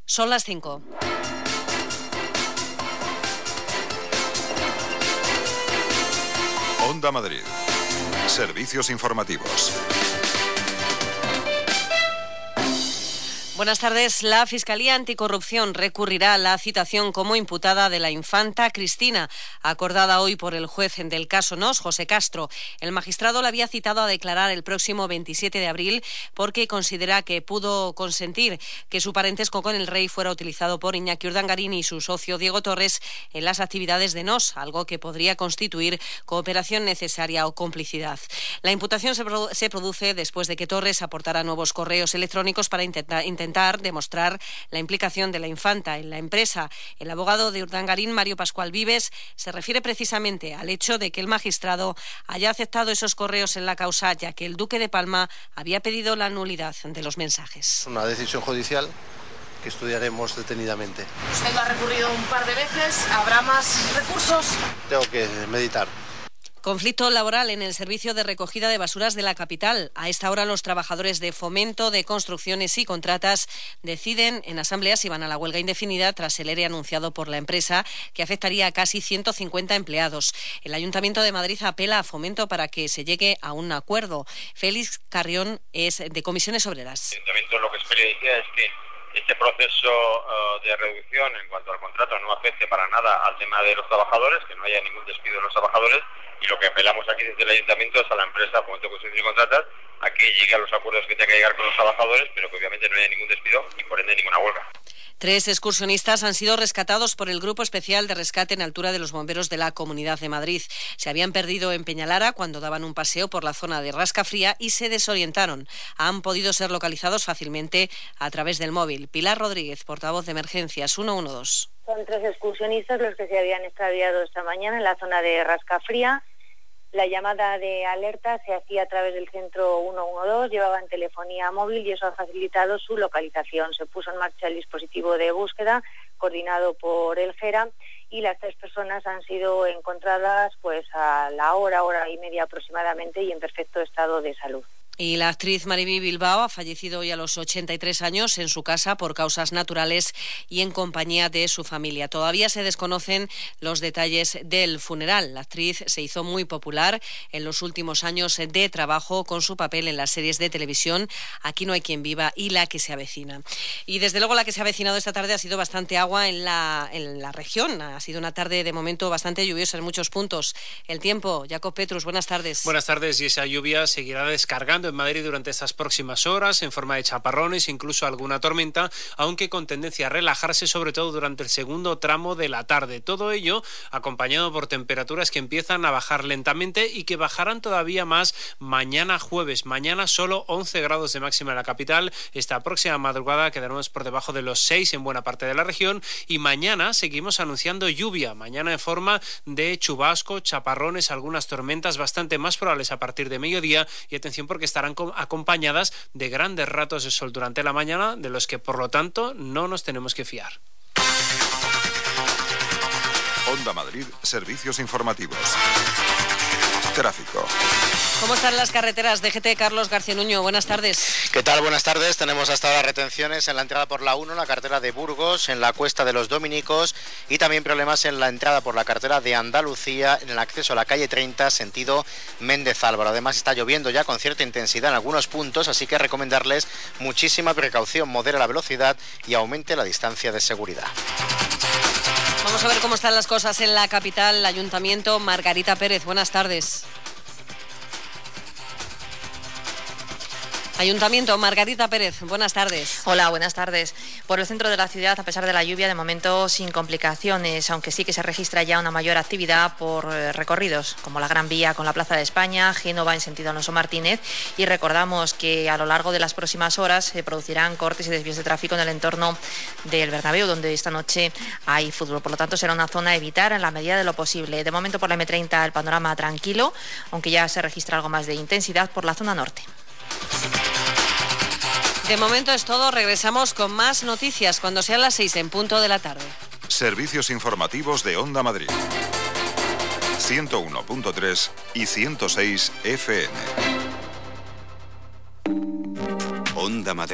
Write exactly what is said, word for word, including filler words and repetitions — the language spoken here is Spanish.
Son las cinco. Onda Madrid. Servicios informativos. Buenas tardes. La Fiscalía Anticorrupción recurrirá a la citación como imputada de la infanta Cristina, acordada hoy por el juez del caso Nos, José Castro. El magistrado la había citado a declarar el próximo veintisiete de abril porque considera que pudo consentir que su parentesco con el rey fuera utilizado por Iñaki Urdangarín y su socio Diego Torres en las actividades de Nos, algo que podría constituir cooperación necesaria o complicidad. La imputación se, produ- se produce después de que Torres aportara nuevos correos electrónicos para intentar, intentar intentar demostrar la implicación de la infanta en la empresa. El abogado de Urdangarín, Mario Pascual Vives, se refiere precisamente al hecho de que el magistrado haya aceptado esos correos en la causa, ya que el duque de Palma había pedido la nulidad de los mensajes. Una decisión judicial que estudiaremos detenidamente. Usted lo ha recurrido un par de veces. ¿Habrá más recursos? Tengo que meditar. Conflicto laboral en el servicio de recogida de basuras de la capital. A esta hora los trabajadores de Fomento de Construcciones y Contratas deciden en asamblea si van a la huelga indefinida tras el ERE anunciado por la empresa, que afectaría a casi ciento cincuenta empleados. El Ayuntamiento de Madrid apela a Fomento para que se llegue a un acuerdo. Félix Carrión es de Comisiones Obreras. El Ayuntamiento lo que experiencia es que este proceso uh, de reducción en cuanto al contrato no afecte para nada al tema de los trabajadores, que no haya ningún despido de los trabajadores, y lo que apelamos aquí desde el Ayuntamiento es a la empresa Fomento de Construcciones y Contratas a que llegue a los acuerdos que tenga que llegar con los trabajadores, pero que obviamente no haya ningún despido y por ende ninguna huelga. Tres excursionistas han sido rescatados por el Grupo Especial de Rescate en altura de los bomberos de la Comunidad de Madrid. Se habían perdido en Peñalara cuando daban un paseo por la zona de Rascafría y se desorientaron. Han podido ser localizados fácilmente a través del móvil. Pilar Rodríguez, portavoz de Emergencias ciento doce. Son tres excursionistas los que se habían extraviado esta mañana en la zona de Rascafría. La llamada de alerta se hacía a través del centro ciento doce, llevaban telefonía móvil y eso ha facilitado su localización. Se puso en marcha el dispositivo de búsqueda coordinado por el GERA y las tres personas han sido encontradas pues a la hora, hora y media aproximadamente y en perfecto estado de salud. Y la actriz Mariví Bilbao ha fallecido hoy a los ochenta y tres años en su casa por causas naturales y en compañía de su familia. Todavía se desconocen los detalles del funeral. La actriz se hizo muy popular en los últimos años de trabajo con su papel en las series de televisión Aquí no hay quien viva y La que se avecina. Y desde luego la que se ha avecinado esta tarde ha sido bastante agua en la, en la región. Ha sido una tarde de momento bastante lluviosa en muchos puntos. El tiempo, Jacob Petrus, buenas tardes. Buenas tardes, y esa lluvia seguirá descargando en Madrid durante estas próximas horas en forma de chaparrones, incluso alguna tormenta, aunque con tendencia a relajarse, sobre todo durante el segundo tramo de la tarde. Todo ello acompañado por temperaturas que empiezan a bajar lentamente y que bajarán todavía más mañana jueves. Mañana solo once grados de máxima en la capital. Esta próxima madrugada quedaremos por debajo de los seis en buena parte de la región y mañana seguimos anunciando lluvia. Mañana en forma de chubasco, chaparrones, algunas tormentas bastante más probables a partir de mediodía y atención porque estarán acompañadas de grandes ratos de sol durante la mañana, de los que por lo tanto no nos tenemos que fiar. Onda Madrid, servicios informativos. Tráfico. ¿Cómo están las carreteras? D G T, Carlos García Nuño, buenas tardes. ¿Qué tal? Buenas tardes. Tenemos hasta ahora retenciones en la entrada por la uno, en la carretera de Burgos, en la Cuesta de los Dominicos y también problemas en la entrada por la carretera de Andalucía, en el acceso a la calle treinta, sentido Méndez Álvaro. Además está lloviendo ya con cierta intensidad en algunos puntos, así que recomendarles muchísima precaución, modere la velocidad y aumente la distancia de seguridad. Vamos a ver cómo están las cosas en la capital. Ayuntamiento, Margarita Pérez, buenas tardes. Ayuntamiento, Margarita Pérez, buenas tardes. Hola, buenas tardes. Por el centro de la ciudad, a pesar de la lluvia, de momento sin complicaciones, aunque sí que se registra ya una mayor actividad por recorridos, como la Gran Vía con la Plaza de España, Génova en sentido Alonso Martínez, y recordamos que a lo largo de las próximas horas se producirán cortes y desvíos de tráfico en el entorno del Bernabéu, donde esta noche hay fútbol. Por lo tanto, será una zona a evitar en la medida de lo posible. De momento, por la eme treinta, el panorama tranquilo, aunque ya se registra algo más de intensidad por la zona norte. De momento es todo. Regresamos con más noticias cuando sean las seis en punto de la tarde. Servicios informativos de Onda Madrid. ciento uno punto tres y ciento seis F M. Onda Madrid.